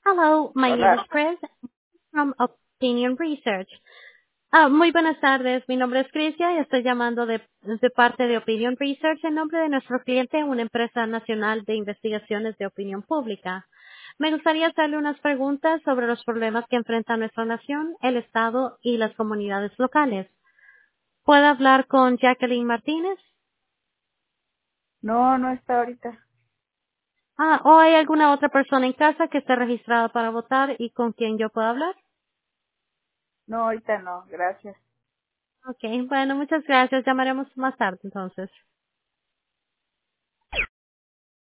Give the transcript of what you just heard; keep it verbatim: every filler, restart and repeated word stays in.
Hello, my name is Hola. Chris from Opinion Research. Ah, muy buenas tardes, mi nombre es Crisia y estoy llamando de, de parte de Opinion Research en nombre de nuestro cliente, una empresa nacional de investigaciones de opinión pública. Me gustaría hacerle unas preguntas sobre los problemas que enfrenta nuestra nación, el Estado y las comunidades locales. ¿Puedo hablar con Jacqueline Martínez? No, no está ahorita. Ah, ¿o hay alguna otra persona en casa que esté registrada para votar y con quien yo pueda hablar? No, ahorita no, gracias. Ok, bueno, muchas gracias. Llamaremos más tarde entonces.